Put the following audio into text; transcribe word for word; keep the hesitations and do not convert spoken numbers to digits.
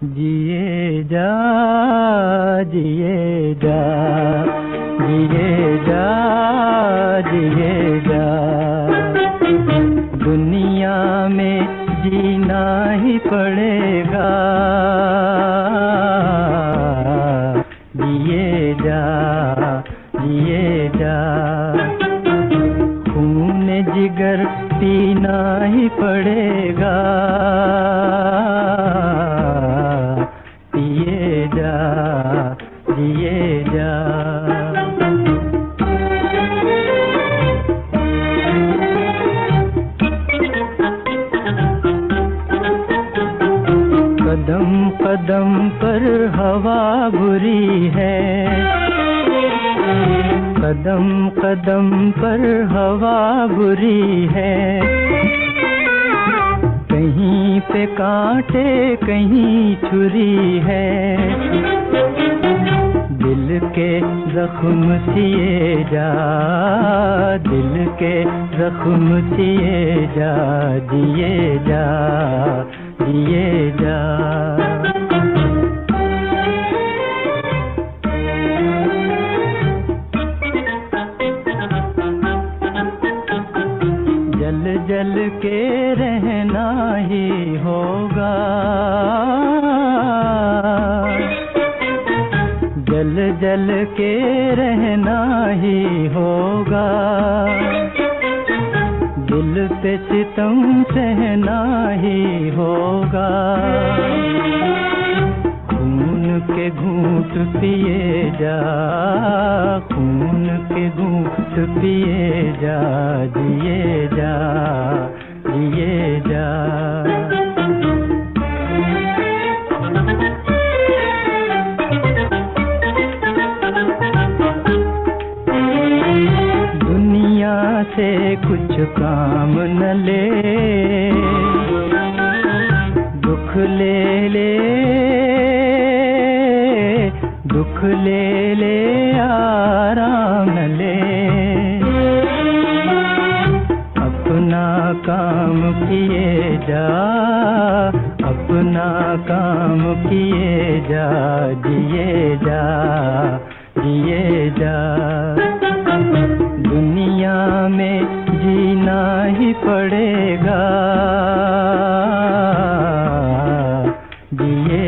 जिए जा जिए जा जिए जा जिए जा, दुनिया में जीना ही पड़ेगा। जिए जा जिए जा, खून जिगर पीना ही पड़ेगा। जिए जा जिए जा, कदम कदम पर हवा बुरी है, कदम कदम पर हवा बुरी है। कहीं पे कांटे कहीं छुरी है, दिल के जख्म सिए जा, दिल के जख्म सिए जा। जिए जा जिए जा, जल जल के रहना ही होगा, जल जल के रहना ही होगा। दिल पे सितम सहना ही होगा, खून के घूंट पिए जा, खून के घूंट पिए जा। जिए जा जिए जा, दुनिया से कुछ काम न ले, दुख ले ले दुख ले ले आराम न ले। अपना काम किए जा, अपना काम किए जा। जिए जा जिए जा, दुनिया में जीना ही पड़ेगा। जिए